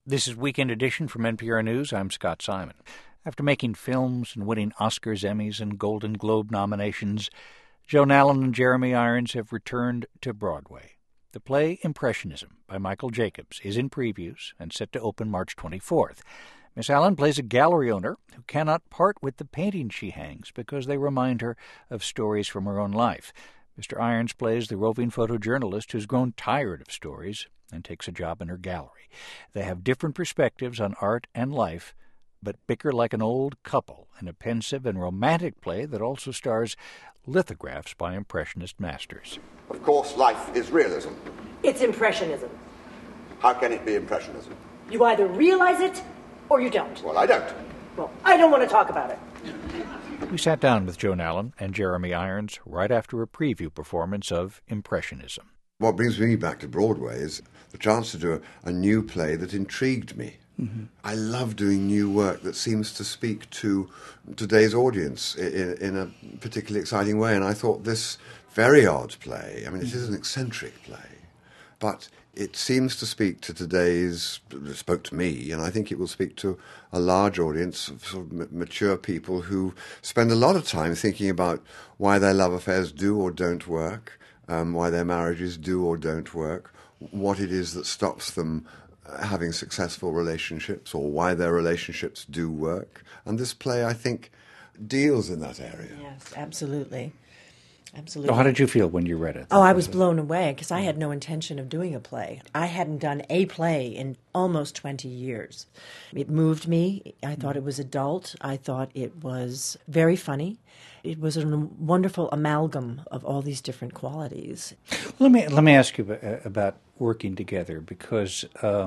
This is Weekend Edition from NPR News. I'm Scott Simon. After making films and winning Oscars, Emmys, and Golden Globe nominations, Joan Allen and Jeremy Irons have returned to Broadway. The play Impressionism by Michael Jacobs is in previews and set to open March 24th. Miss Allen plays a gallery owner who cannot part with the paintings she hangs because they remind her of stories from her own life. Mr. Irons plays the roving photojournalist who's grown tired of stories and takes a job in her gallery. They have different perspectives on art and life, but bicker like an old couple in a pensive and romantic play that also stars lithographs by Impressionist masters. Of course, life is realism. It's Impressionism. How can it be Impressionism? You either realize it or you don't. Well, I don't. Well, I don't want to talk about it. We sat down with Joan Allen and Jeremy Irons right after a preview performance of Impressionism. What brings me back to Broadway is the chance to do a new play that intrigued me. Mm-hmm. I love doing new work that seems to speak to today's audience in a particularly exciting way. And I thought this very odd play, I mean, it is an eccentric play, but it seems to speak to today's, it spoke to me, and I think it will speak to a large audience of sort of mature people who spend a lot of time thinking about why their love affairs do or don't work, why their marriages do or don't work, what it is that stops them having successful relationships, or why their relationships do work. And this play, I think, deals in that area. Yes, absolutely. Absolutely. So how did you feel when you read it? Oh, I was blown away because I had no intention of doing a play. I hadn't done a play in almost 20 years. It moved me. I thought it was adult. I thought it was very funny. It was a wonderful amalgam of all these different qualities. Let me ask you about working together, because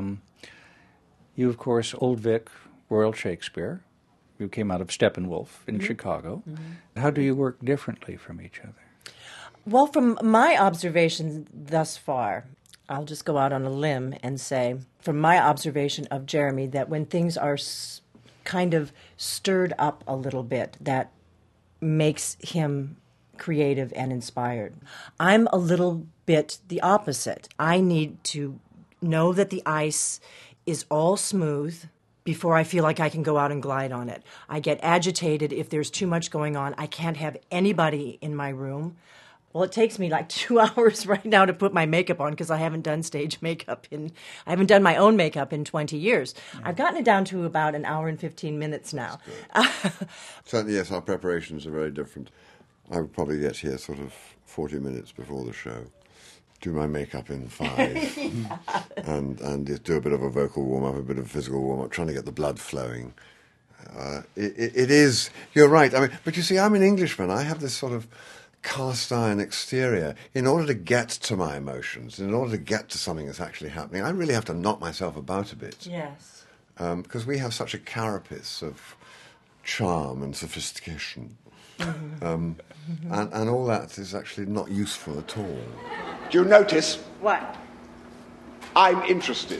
you, of course, Old Vic, Royal Shakespeare. You came out of Steppenwolf in Chicago. Mm-hmm. How do you work differently from each other? Well, from my observation thus far, I'll just go out on a limb and say, from my observation of Jeremy, that when things are kind of stirred up a little bit, that makes him creative and inspired. I'm a little bit the opposite. I need to know that the ice is all smooth before I feel like I can go out and glide on it. I get agitated if there's too much going on. I can't have anybody in my room. Well, it takes me like 2 hours right now to put my makeup on because I haven't done stage makeup I haven't done my own makeup in 20 years. Yeah. I've gotten it down to about an hour and 15 minutes now. Certainly, yes, our preparations are very different. I would probably get here sort of 40 minutes before the show, do my makeup in 5, yeah. and just do a bit of a vocal warm-up, a bit of a physical warm-up, trying to get the blood flowing. It is, you're right. I mean, but you see, I'm an Englishman. I have this sort of cast iron exterior. In order to get to my emotions, in order to get to something that's actually happening, I really have to knock myself about a bit. Yes. Because we have such a carapace of charm and sophistication. Mm-hmm. And all that is actually not useful at all. Do you notice? What? I'm interested.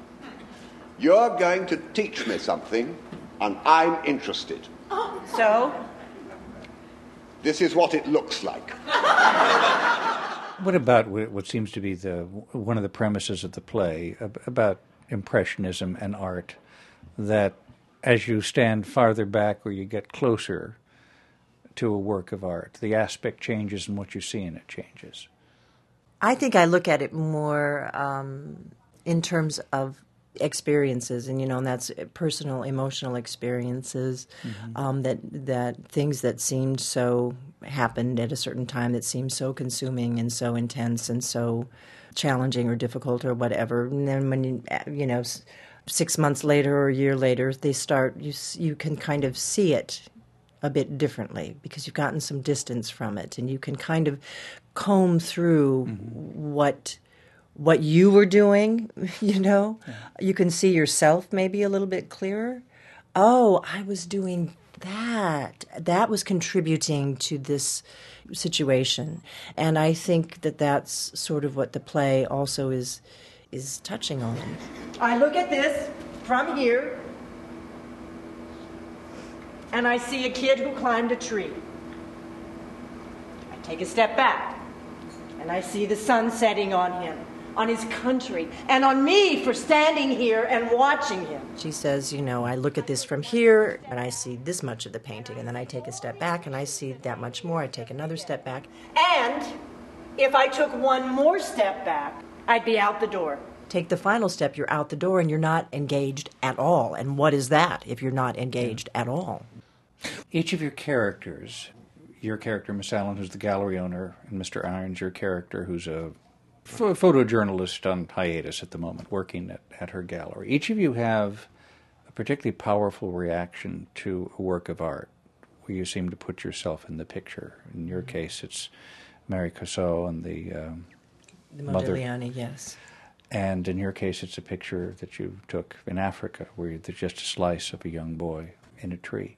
You're going to teach me something, and I'm interested. Oh. So? This is what it looks like. What about what seems to be one of the premises of the play about Impressionism and art, that as you stand farther back or you get closer to a work of art, the aspect changes and what you see in it changes? I think I look at it more in terms of experiences, and and that's personal, emotional experiences. Mm-hmm. That things that seemed so happened at a certain time that seemed so consuming and so intense and so challenging or difficult or whatever. And then when 6 months later or a year later, they start. You can kind of see it a bit differently because you've gotten some distance from it, and you can kind of comb through what you were doing, Yeah. You can see yourself maybe a little bit clearer. Oh, I was doing that. That was contributing to this situation. And I think that that's sort of what the play also is touching on. I look at this from here, and I see a kid who climbed a tree. I take a step back, and I see the sun setting on him. on his country, and on me for standing here and watching him. She says, you know, I look at this from here and I see this much of the painting, and then I take a step back and I see that much more. I take another step back. And if I took one more step back, I'd be out the door. Take the final step, you're out the door and you're not engaged at all. And what is that if you're not engaged at all? Each of your characters, your character, Miss Allen, who's the gallery owner, and Mr. Irons, your character, who's a photojournalist on hiatus at the moment, working at her gallery. Each of you have a particularly powerful reaction to a work of art, where you seem to put yourself in the picture. In your case, it's Mary Cassatt and the mother. Modigliani, yes. And in your case, it's a picture that you took in Africa, where there's just a slice of a young boy in a tree.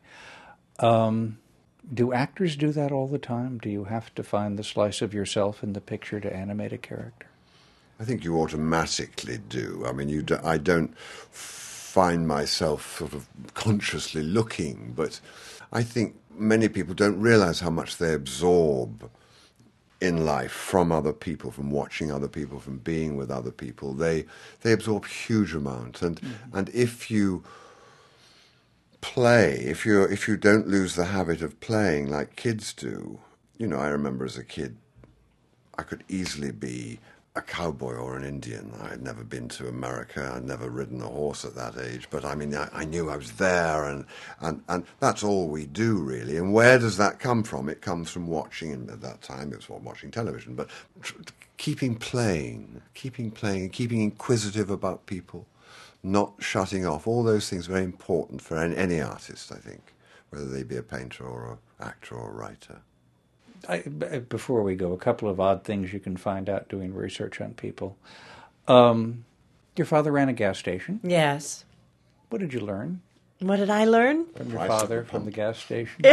Do actors do that all the time? Do you have to find the slice of yourself in the picture to animate a character? I think you automatically do. I mean, I don't find myself sort of consciously looking, but I think many people don't realize how much they absorb in life from other people, from watching other people, from being with other people. They absorb huge amounts, and if you play, if you don't lose the habit of playing like kids do, you know, I remember as a kid, I could easily be a cowboy or an Indian. I had never been to America. I'd never ridden a horse at that age. But I mean, I knew I was there, and that's all we do, really. And where does that come from? It comes from watching, and at that time it was watching television, but keeping playing, and keeping inquisitive about people, not shutting off. All those things are very important for any artist, I think, whether they be a painter or an actor or a writer. Before we go, a couple of odd things you can find out doing research on people. Your father ran a gas station. Yes. What did you learn What did I learn? from your father from the gas station?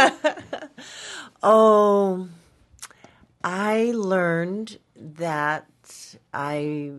Oh, I learned that I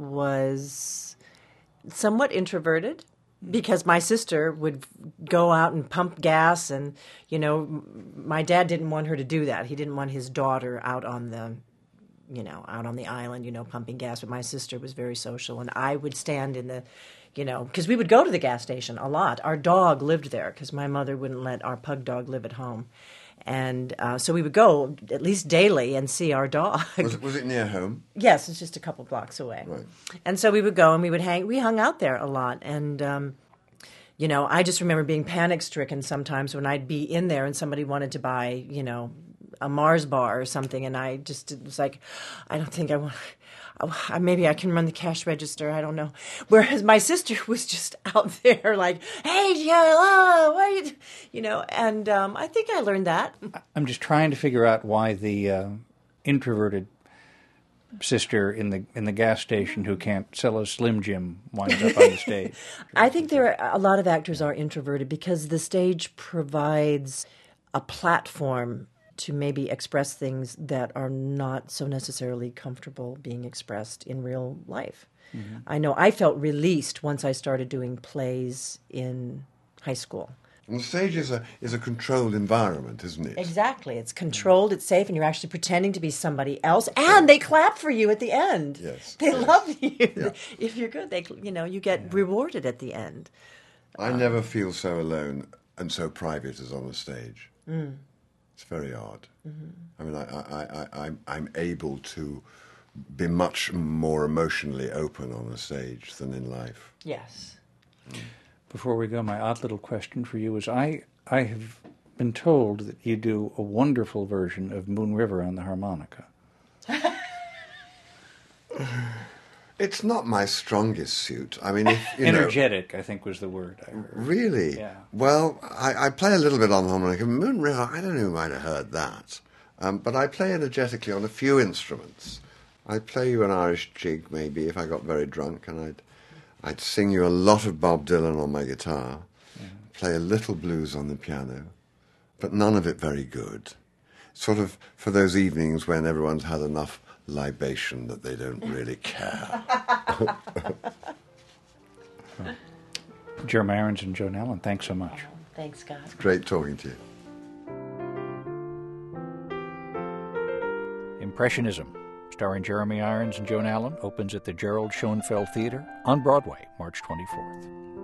was somewhat introverted because my sister would go out and pump gas, and, you know, my dad didn't want her to do that. He didn't want his daughter out on the island, you know, pumping gas. But my sister was very social, and I would stand in the, you know, because we would go to the gas station a lot. Our dog lived there because my mother wouldn't let our pug dog live at home. And so we would go at least daily and see our dog. Was it near home? Yes, it's just a couple blocks away. Right. And so we would go and we would hang. We hung out there a lot. And, you know, I just remember being panic-stricken sometimes when I'd be in there and somebody wanted to buy, you know, a Mars bar or something. And I just was like, I don't think I want... Maybe I can run the cash register. I don't know. Whereas my sister was just out there like, hey, what are you... You know, and I think I learned that. I'm just trying to figure out why the introverted sister in the gas station who can't sell a Slim Jim winds up on the stage. I think a lot of actors are introverted because the stage provides a platform to maybe express things that are not so necessarily comfortable being expressed in real life. Mm-hmm. I know I felt released once I started doing plays in high school. And the stage is a controlled environment, isn't it? Exactly. It's controlled, it's safe, and you're actually pretending to be somebody else, and they clap for you at the end. Yes. They love you. Yeah. If you're good, you get rewarded at the end. I never feel so alone and so private as on the stage. Mm. It's very odd. Mm-hmm. I mean, I'm able to be much more emotionally open on the stage than in life. Yes. Mm. Before we go, my odd little question for you is I have been told that you do a wonderful version of Moon River on the harmonica. It's not my strongest suit. I mean, if, energetic, I think was the word I heard. Really? Yeah. Well, I play a little bit on the harmonica. Moon River, I don't know who might have heard that. But I play energetically on a few instruments. I'd play you an Irish jig, maybe, if I got very drunk, and I'd sing you a lot of Bob Dylan on my guitar, play a little blues on the piano, but none of it very good. Sort of for those evenings when everyone's had enough libation that they don't really care. Jeremy Irons and Joan Allen, thanks so much. Thanks, Scott. Great talking to you. Impressionism, starring Jeremy Irons and Joan Allen, opens at the Gerald Schoenfeld Theater on Broadway, March 24th.